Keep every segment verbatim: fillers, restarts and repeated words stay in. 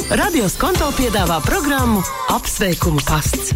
Radio Skonto piedāvā programmu Apsveikumu pasts.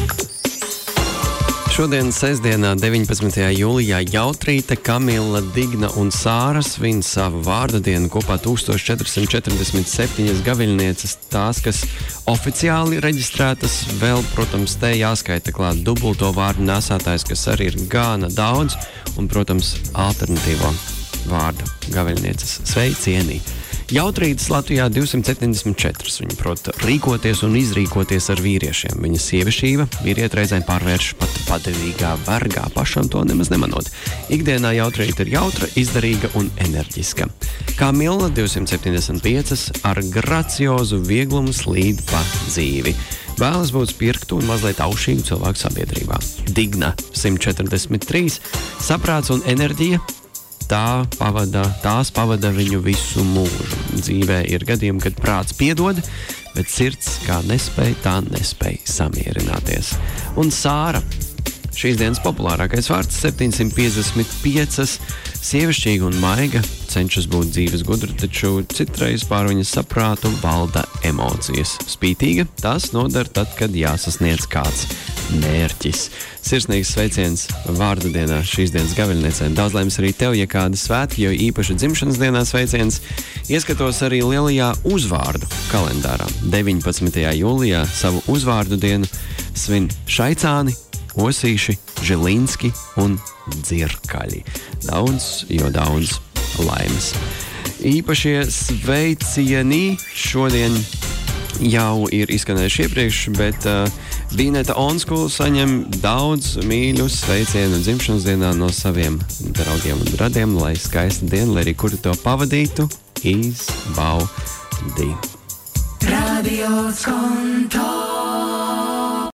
Šodien, sestdienā, deviņpadsmitajā jūlijā, Jautrīte, Kamila, Digna un Sāra svin savu vārda dienu kopā tūkstoš četri simti četrdesmit septiņas gaviļnieces, tās, kas oficiāli reģistrētas, vēl, protams, te jāskaita klāt dubulto vārdu nesātājs, kas arī ir gana daudz, un, protams, alternatīvo vārdu gaviļnieces sveicienī. Jautrītes Latvijā divsimt septiņdesmit četri. Viņa prot rīkoties un izrīkoties ar vīriešiem. Viņa sievišķība vīrieti reizēm pārvērš pat padevīgā vergā, pašam to nemaz nemanot. Ikdienā Jautrīte ir jautra, izdarīga un enerģiska. Kamila divsimt septiņdesmit pieci ar graciozu vieglumu slīd pa dzīvi. Vēlas būt spirktu un mazliet aušīgu cilvēku sabiedrībā. Digna simt četrdesmit trīs saprāts un enerģija. Tā pavada, tās pavada viņu visu mūžu. Dzīvē ir gadījumi, kad prāts piedod, bet sirds kā nespēj, tā nespēj samierināties. Un Sāra, šīs dienas populārākais vārds, septiņsimt piecdesmit pieci, sievišķīga un maiga, cenšas būt dzīves gudra, taču citreiz pār viņas saprātu valda emocijas. Spītīga, tas nodara tad, kad jāsasniedz kāds mērķis. Sirsnīgs sveiciens vārda dienā šīs dienas gaviļniecēm. Daudz laimes arī tev, ja kāda svētki, jo īpaši dzimšanas dienā sveiciens. Ieskatos arī lielajā uzvārdu kalendārā. deviņpadsmitajā jūlijā savu uzvārdu dienu svin Šaicāni, Osīši, Žilinski un Dzirkaļi. Daudz, jo daudz laimes. Īpašie sveicieni šodien jau ir izskanējuši iepriekš, bet uh, Bīneta Onskula saņem daudz mīļu sveicienu dzimšanas dienā no saviem draugiem un radiem, lai skaista diena, lai arī kuri to pavadītu, izbaudi. Radio Skonto.